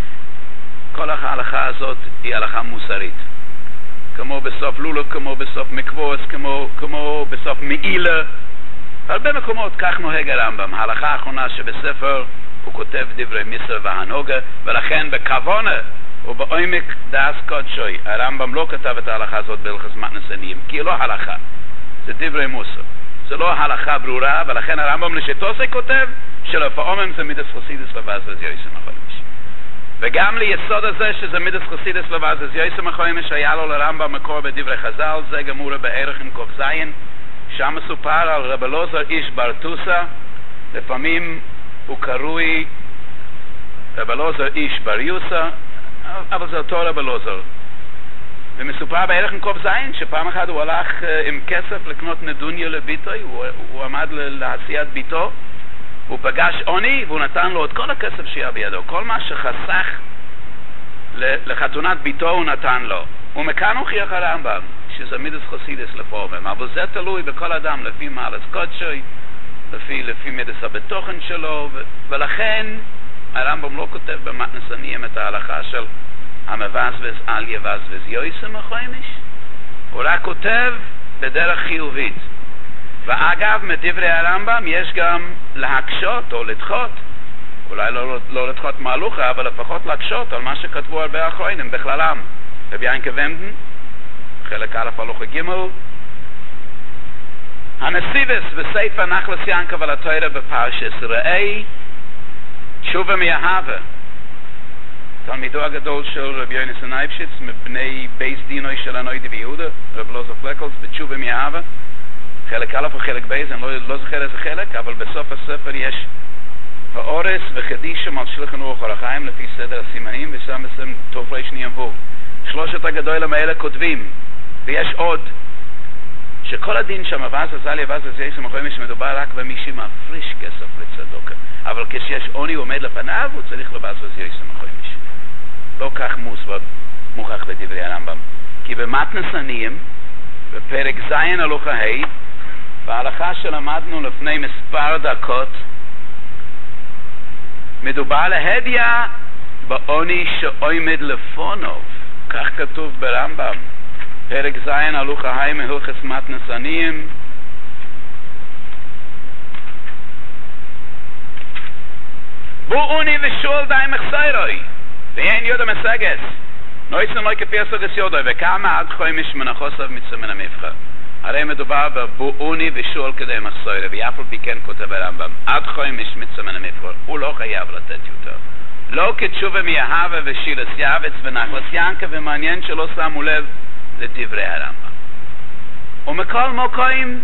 כל ההלכה הזאת היא הלכה מוסרית, כמו בסוף לולוב, כמו בסוף מקבוס, כמו, כמו בסוף מעילה. הרבה מקומות כך נוהג הרמב"ם. ההלכה האחרונה שבספר הוא כותב דברי מסר והנוגה, ולכן בכוונה ובעומק דאס קודשוי הרמב"ם לא כתב את ההלכה הזאת בהלכות מתנס עניים, כי היא לא הלכה, זה דברי מוסר, זה לא הלכה ברורה. ולכן הרמב"ם לשתוסי כותב שלפעמים זה מידס חסידס לבזז יועץ המחוימש. וגם ליסוד הזה שזה מידס חסידס לבזז יועץ המחוימש היה לו לרמב"ם מקור בדברי חז"ל, זה גמורה בערך עם קוף זין, שם מסופר על רב אלעזר איש ברטוסה, לפעמים הוא קרוי רב אלעזר איש בר יוסה, אבל זה אותו רב אלעזר. ומסופר בערך עם קוף זין שפעם אחת הוא הלך עם כסף לקנות נדוניה לביתו, הוא, הוא עמד לעשיית ביתו, הוא פגש עוני והוא נתן לו את כל הכסף שהיה בידו, כל מה שחסך לחתונת ביתו הוא נתן לו. ומכאן הוכיח הרמב"ם שזה מידס חסידס לפורמם, אבל זה תלוי בכל אדם לפי מעלס קודשוי, לפי, לפי מידס הבתוכן שלו, ו- ולכן הרמב"ם לא כותב במתנס עניים את ההלכה של המבזבז אל יבזבז יויסם החוימש, הוא רק כותב בדרך חיובית. ואגב, מדברי הרמב"ם יש גם להקשות או לדחות, אולי לא, לא לדחות מהלוכה, אבל לפחות להקשות על מה שכתבו הרבה אחרונים בכללם. רבי ינקה ומדן, חלק א' הלוכה ג', הנסיבס בספר נחלס ינקה ולתוירה בפרשס ראי תשובה מאהבה, תלמידו הגדול של רבי יונסן אייבשיץ מבני בייס דינוי של הנוידי ביהודה, רב לוזר פלקלס, בתשובה מאהבה, חלק א' וחלק בייס, אני לא, לא זוכר איזה חלק, אבל בסוף הספר יש האורס וחדישם על שלחן רוח הרחיים לפי סדר הסימנים, ושם בסם טוב ריש ניינבוב. שלושת הגדולים האלה כותבים, ויש עוד, שכל הדין שם ואז הזלי ואז הזייסם החוימש מדובר רק במי שמפריש כסף לצדוקה, אבל כשיש עוני עומד לפניו הוא צריך לבזבז יייסם החוימש. לא כך מוכח בדברי הרמב"ם, כי במתנס עניים בפרק זין הלוכה ה' בהלכה שלמדנו לפני מספר דקות מדובר להדיה בעוני שעומד לפונוב, כך כתוב ברמב"ם פרק זין הלוכה ה' מהלכס מתנס עניים, בו עוני ושול די מחסיירוי ואין יודה מסגס נויסן לא כפייסגס יודוי וכמה עד חוימש מנחוסב מצא מן המבחר. הרי מדובר בבו עוני ושול כדי מחסיירוי, ויפל פי כן כותב הרמב"ם עד חוימש מצא מן המבחר, הוא לא חייב לתת יותר, לא כתשובה מאהבה ושילס יעבץ ונחלס ינקה, ומעניין שלא שמו לב לדברי הרמב"ם. ומכל מוקוים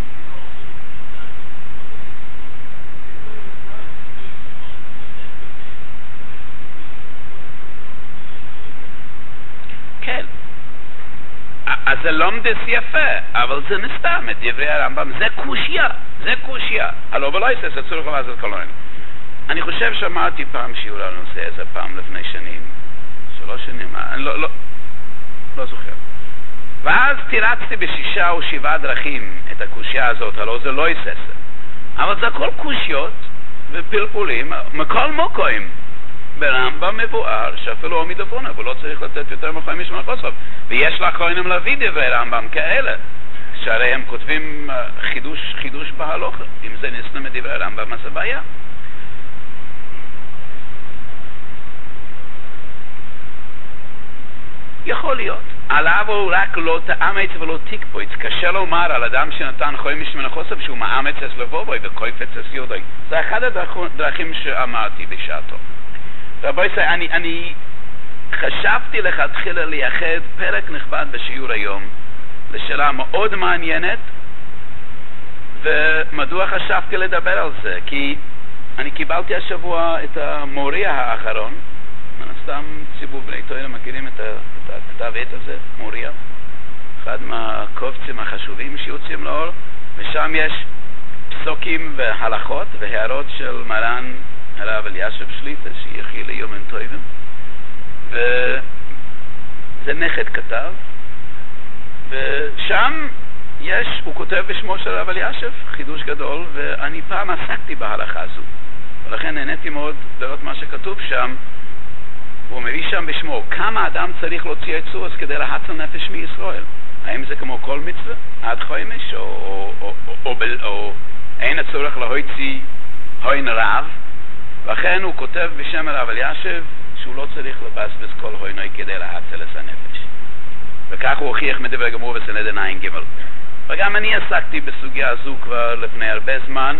כן, אז זה לומדס יפה, אבל זה נסתם את דברי הרמב"ם, זה קושיה, זה קושיה, הלא ולא יסס, זה צורך לעשות קולוין. אני חושב שאמרתי פעם שיעור על הנושא הזה פעם לפני שנים, שלוש שנים, אני לא, לא, לא זוכר. ואז תירצתי בשישה או שבעה דרכים את הקושיה הזאת, הלא זה לא יסס. אבל זה הכל קושיות ופלפולים, מכל מוקוים. ברמב"ם מבואר שאפילו עומד לפונה, אבל לא צריך לתת יותר מחוימש מנחוסב. ויש לאחרונים להביא דברי רמב"ם כאלה, שהרי הם כותבים חידוש, חידוש בהלוכה. אם זה נסנה מדברי רמב"ם, אז זה בעיה. יכול להיות. עליו הוא רק לא תאמץ ולא תקפוץ. קשה לומר על אדם שנתן חוימש מנחוסב שהוא מאמץ אס לבובוי וקויפץ אס יודוי. זה אחד הדרכים שאמרתי בשעתו. רבוי סי, אני, אני חשבתי לכתחילה לייחד פרק נכבד בשיעור היום לשאלה מאוד מעניינת, ומדוע חשבתי לדבר על זה? כי אני קיבלתי השבוע את המוריה האחרון, מן הסתם ציבור בני תוירה מכירים את, את הכתב עת הזה, מוריה, אחד מהקובצים החשובים שיוצאים לאור, ושם יש פסוקים והלכות והערות של מרן הרב אלישיב שליט"א שיחי ליומן טובים, וזה נכד כתב, ושם יש, הוא כותב בשמו של הרב אלישיב חידוש גדול, ואני פעם עסקתי בהלכה הזו, ולכן נהניתי מאוד לראות מה שכתוב שם. הוא מביא שם בשמו כמה אדם צריך להוציא יצורס כדי להציל נפש מישראל. האם זה כמו כל מצווה עד חוימש, או, או, או, או, או, או אין הצורך להוציא הוין רב, לכן הוא כותב בשם הרב אלישיב שהוא לא צריך לבזבז כל הוינוי כדי להציל את הנפש, וכך הוא הוכיח מדברי גמור בסנהדרין עין ג'. וגם אני עסקתי בסוגיה הזו כבר לפני הרבה זמן,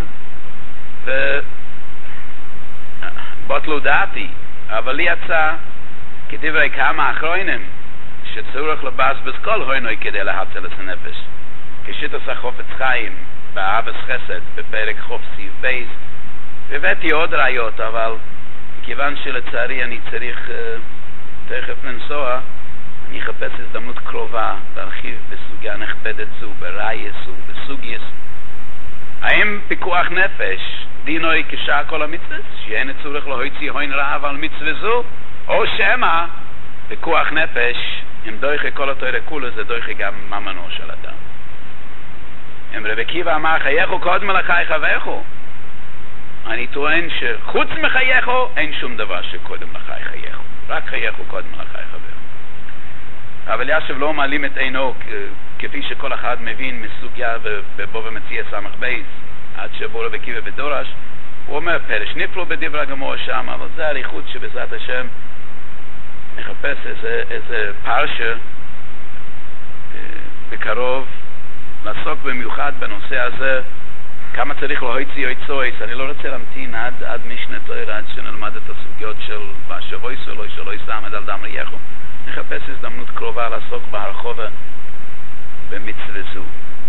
ובוטלו דעתי, אבל לי יצא כדברי כמה אחרונים שצורך לבזבז כל הוינוי כדי להציל את הנפש, כשיטת החופץ חיים באהבת חסד בפרק חוף סיב בייס. והבאתי עוד ראיות, אבל מכיוון שלצערי אני צריך uh, תכף לנסוע, אני אחפש הזדמנות קרובה להרחיב בסוגיה נכבדת זו, ברייס ובסוגייס, האם פיקוח נפש דינוי כשאר כל המצוות, שאין צורך להוציא הון רעב על מצווה זו, או שמא פיקוח נפש, אם דויכה כל התורה כולה, זה דויכה גם ממנו של אדם. אם רבי עקיבא אמר חייכו קודם לחי חברכו, אני טוען שחוץ מחייכו אין שום דבר שקודם לחי חייכו, רק חייכו קודם לחי חברכו. אבל ישב לא מעלים את עינו כפי שכל אחד מבין מסוגיה בבוא ומציע סמך בייס, עד שבוא רבי עקיבא בדורש, הוא אומר פרש נפלו בדברי הגמרא שם, אבל זה הריחות שבעזרת השם נחפש איזה, איזה פרשה בקרוב לעסוק במיוחד בנושא הזה, כמה צריך להוציא יועצויס. אני לא רוצה להמתין עד, עד משנה תורה, עד שנלמד את הסוגיות של שבויס ולא שלא יסעמד על דם רייכו. נחפש הזדמנות קרובה לעסוק בהרחובה במצווה זו.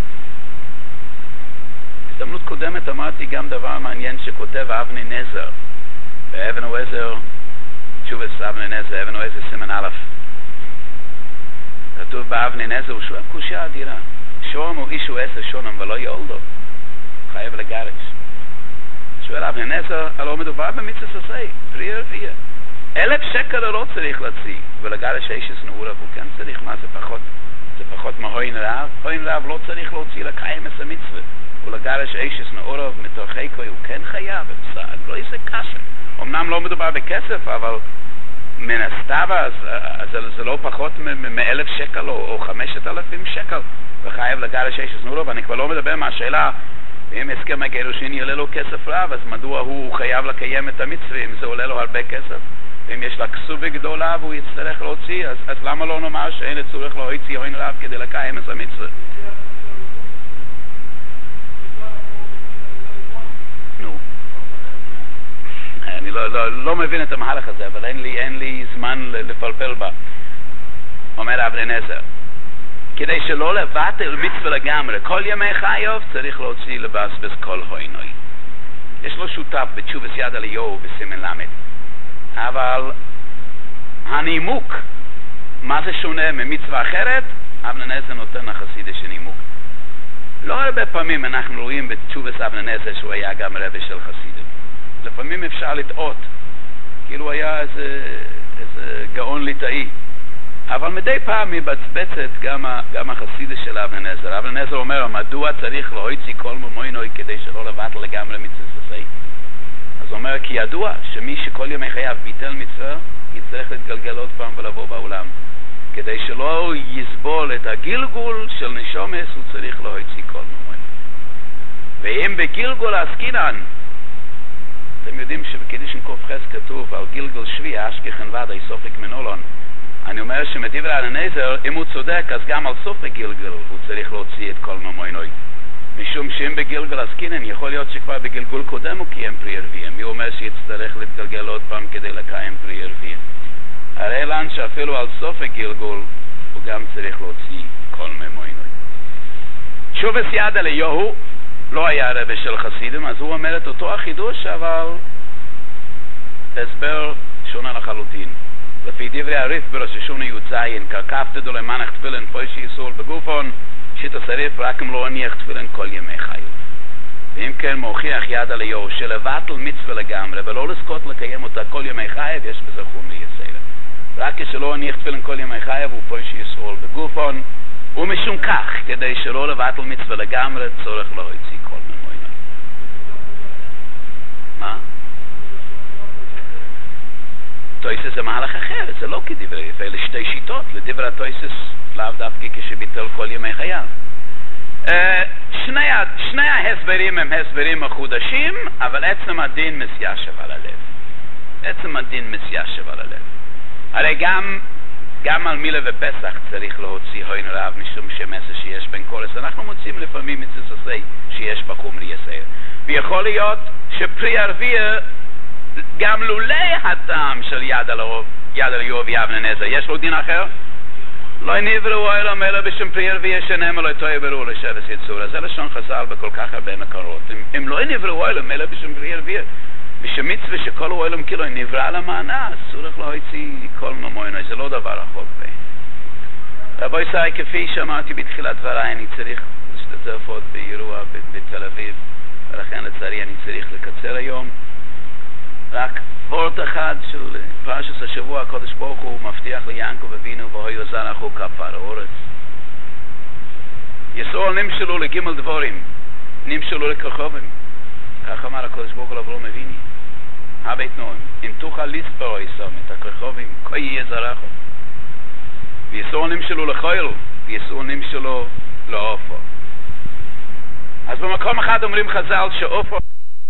הזדמנות קודמת אמרתי גם דבר מעניין שכותב אבני נזר באבן עזר, תשובת אבני נזר, אבן עזר סימן א', כתוב באבני נזר, הוא שואל קושיה אדירה, שורם הוא אישו עשר שונם ולא יולדו, חייב לגרש. שואל אבני נזר, הלא מדובר במצווה עשה, פרי הרבייה. אלף שקל לא צריך להציג, ולגרש אישס נעורה, והוא כן צריך, מה זה פחות? זה פחות מהוין רב. הוין רב לא צריך להוציא לקיים את המצווה, ולגרש אישס נעורה, ומתרחי כוי, הוא כן חייב, בסדר, לא יעשה קשה. אמנם לא מדובר בכסף, אבל מן הסתיו, אז, אז זה לא פחות מאלף שקל, או, או חמשת אלפים שקל, וחייב לגרש אישס נעורה, ואני כבר לא מדבר מהשאלה, אם הסכם הגירושין יעלה לו כסף רב, אז מדוע הוא חייב לקיים את המצווה, אם זה עולה לו הרבה כסף? אם יש לה כסובה גדולה והוא יצטרך להוציא, אז, אז למה לא נאמר שאין צורך להוציא הון רב כדי לקיים את המצווה? נו. אני לא, לא, לא מבין את המהלך הזה, אבל אין לי, אין לי זמן לפלפל בה. אומר אבני נזר, כדי שלא לבטל מצווה לגמרי, כל ימי חיוב צריך להוציא לבזבז כל הוינוי. יש לו שותף בתשובת יד אליהו בסימן למד. אבל הנימוק, מה זה שונה ממצווה אחרת? אבני נזר נותן לחסידה של נימוק. לא הרבה פעמים אנחנו רואים בתשובת אבני נזר שהוא היה גם רבי של חסידה. לפעמים אפשר לטעות, כאילו היה איזה, איזה גאון ליטאי. אבל מדי פעם מבצבצת גם, גם החסידה של אבני נזר. אבני נזר אומר, מדוע צריך להוציא כל ממוינוי כדי שלא לבטל לגמרי מצווה עשה? אז הוא אומר, כי ידוע שמי שכל ימי חייו ביטל מצווה, יצטרך להתגלגל עוד פעם ולבוא בעולם. כדי שלא יסבול את הגלגול של נשומס, הוא צריך להוציא כל ממוינוי. ואם בגלגול עסקינן, אתם יודעים שבקדישין קופחס כתוב על גלגול שבי, אשכחן ודאי סופק מנולון. אני אומר שמדבר על הנזר, אם הוא צודק, אז גם על סוף הגלגל הוא צריך להוציא את כל ממוינוי. משום שאם בגלגל עסקינן, יכול להיות שכבר בגלגול קודם הוא קיים פרי הרבייה. מי אומר שיצטרך להתגלגל עוד פעם כדי לקיים פרי הרבייה? הרי לן שאפילו על סוף הגלגול, הוא גם צריך להוציא כל ממוינוי. תשובת יד אליהו, לא היה רבי של חסידים, אז הוא אומר את אותו החידוש, אבל הסבר שונה לחלוטין. לפי דברי הריף בראש השונה יוצאין, כרכפת דו למנח תפילן פוי שיסול בגופון, שתסריף רק אם לא הניח תפילן כל ימי חיוב. ואם כן מוכיח יד אליהו שלבטל מצווה לגמרי, ולא לזכות לקיים אותה כל ימי חייב, יש בזה חומרי יסיירה. רק כשלא הניח תפילן כל ימי חייב, הוא פוי שיסול בגופון, ומשום כך, כדי שלא לבטל מצווה לגמרי, צורך להוציא כל ממוינוי. מה? טויסס זה מהלך אחר, זה לא כדברי, ואלה שתי שיטות, לדבר הטויסס לאו דווקא כשביטל כל ימי חייו. שני, שני ההסברים הם הסברים מחודשים, אבל עצם הדין מסיישב על הלב. עצם הדין מסיישב על הלב. הרי גם, גם על מילה ופסח צריך להוציא הוין רב, משום שמסר שיש בין קורס. אנחנו מוצאים לפעמים מצווה שיש בחומרי יסר. ויכול להיות שפרי הרבייה, גם לולי הטעם של יד אליהו ואבני נזר, יש לו דין אחר? לא נבראו אלא אלא בשם פרי הרבייה שנאמר לא טועה ברור לשבס יצור. אז זה לשון חז"ל בכל כך הרבה מקורות. אם, אם לא נבראו אלא בשם פרי הרבייה, בשם מצווה שכל העולם כאילו נברא למענה, צורך להוציא כל ממוינוי, זה לא דבר רחוק בין. רבו ישראל, כפי שאמרתי בתחילת דבריי, אני צריך להשתתף עוד באירוע בתל אביב. ולכן לצערי אני צריך לקצר היום. רק וורט אחד של פרשת השבוע, הקדוש ברוך הוא מבטיח ליעקב אבינו והיו זרעו כעפר הארץ. ישראל נמשלו לגימל דבורים, נמשלו לכרוכבים. כך אמר הקדוש ברוך הוא לאברהם אבינו, הבית נועם, אם תוכל לספור ישראל את הכרוכבים, כה יהיה זרעו. וישראל נמשלו לחיל, וישראל נמשלו לעופר. אז במקום אחד אומרים חז"ל שעופר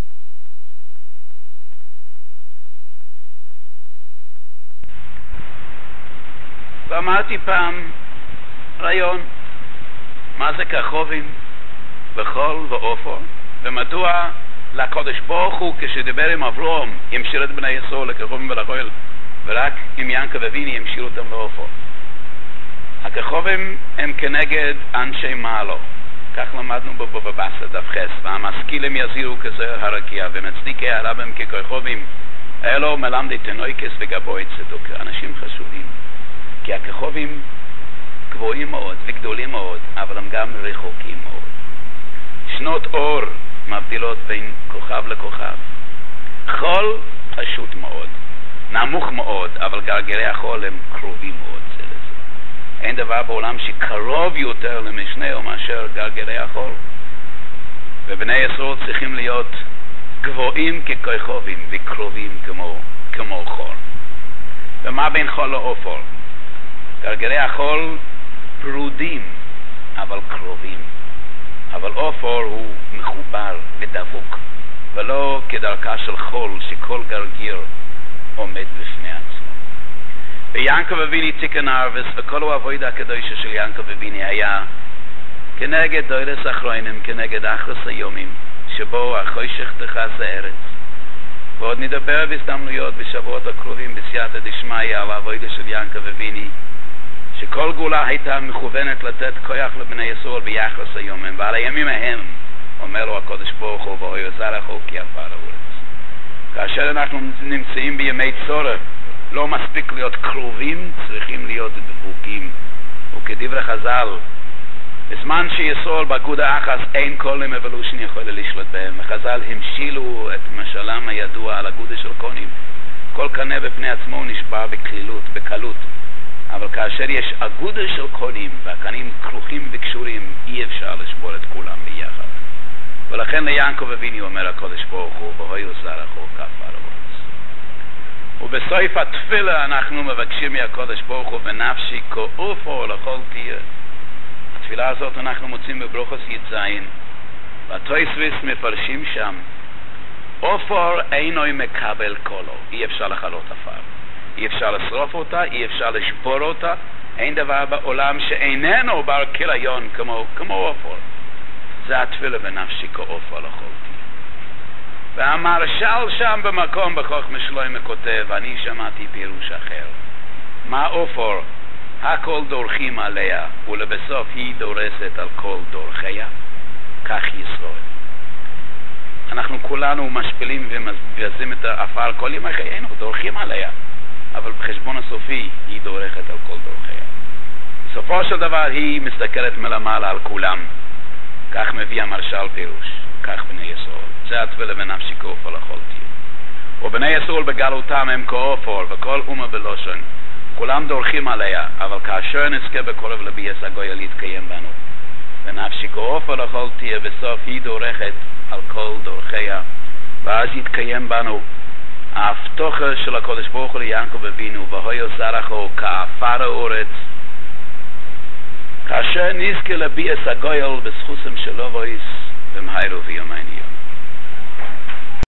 ואמרתי פעם רעיון, מה זה כרוכבים וחול ועופר, ומדוע לקדוש ברוך הוא כשדיבר עם אברהם ימשיר את בני ישראל לכרוכבים ולחיל, ורק עם יעקב אבינו ימשיר אותם לעופר. הכרוכבים הם כנגד אנשי מעלו, כך למדנו בבבא דף חס, והמשכילים יזהירו כזרע הרקיע ומצדיקי הרבים ככרוכבים, אלו מלמדי תינוקס וגבוהי צדוק. אנשים חשובים, כי הכרוכבים גבוהים מאוד וגדולים מאוד, אבל הם גם רחוקים מאוד. שנות אור מבדילות בין כוכב לכוכב. חול פשוט מאוד, נמוך מאוד, אבל גרגרי החול הם קרובים מאוד זה לזה. אין דבר בעולם שקרוב יותר למשנהו מאשר גרגרי החול. ובני ישראל צריכים להיות גבוהים ככוכבים וקרובים כמו, כמו חול. ומה בין חול לעופר? גרגרי החול פרודים אבל קרובים, אבל עופר הוא מחובר ודבוק, ולא כדרכה של חול שכל גרגיר עומד בפני עצמו. ויעקב אבינו תיקן ארבס, וכל העבודה הקדושה של יעקב אבינו היה כנגד דורס אחרונים, כנגד אחרס היומים שבו החושך תכס הארץ. ועוד נדבר בהזדמנויות בשבועות הקרובים בסייעתא דשמיא על העבודה של יעקב אבינו, שכל גאולה הייתה מכוונת לתת כוח לבני ישראל ביחס היומים, ועל הימים ההם אומר לו הקדוש ברוך הוא והיו זרעו כעפר הארץ. כאשר אנחנו נמצאים בימי צורך, לא מספיק להיות קרובים, צריכים להיות דבוקים. וכדברי חז"ל, בזמן שישראל באגודה אחת אין כל אבולושן יכול לשלוט בהם, וחז"ל המשילו את משלם הידוע על אגודה של קונים. כל קנה בפני עצמו נשבר בקלילות, בקלות, אבל כאשר יש אגודה של קונים והקנים כרוכים וקשורים, אי אפשר לשבור את כולם ביחד. ולכן ליעקב אבינו אומר הקדוש ברוך הוא והיו זרעו כעפר הארץ. ובסוף התפילה אנחנו מבקשים מהקדוש ברוך הוא ונפשי כעופר לכל תהיה. התפילה הזאת אנחנו מוצאים בברוכות י"ז, והתוספות מפרשים שם, עופר אינו מקבל קולו, אי אפשר לחלות עפר, אי אפשר לשרוף אותה, אי אפשר לשבור אותה. אין דבר בעולם שאיננו בר כיליון כמו, כמו עופר. זה התפילה בנפשי כעופר לכל תהיה. והמרשל שם במקום בחוכמה שלמה כותב, אני שמעתי פירוש אחר. מה עופר? הכל דורכים עליה, ולבסוף היא דורסת על כל דורכיה. כך ישראל. אנחנו כולנו משפילים ומבזים את העפר כל ימי חיינו, דורכים עליה, אבל בחשבון הסופי היא דורכת על כל דורכיה. בסופו של דבר היא מסתכלת מלמעלה על כולם. כך מביא המרשל פירוש, כך בני ישראל. זה התפילה בנפשי כעופר לכל תהיה. ובני ישראל בגלותם הם כעופר, וכל אומה בלושן. כולם דורכים עליה, אבל כאשר נזכה בקרב לביאס הגויה להתקיים בנו. ונפשי כעופר לכל תהיה, בסוף היא דורכת על כל דורכיה, ואז יתקיים בנו ההבטחה של הקדוש ברוך הוא ליעקב אבינו, והיו זרעו כעפר הארץ. כאשר נזכה לביאס הגויה בזכותם של אבויס במהרה בימינו.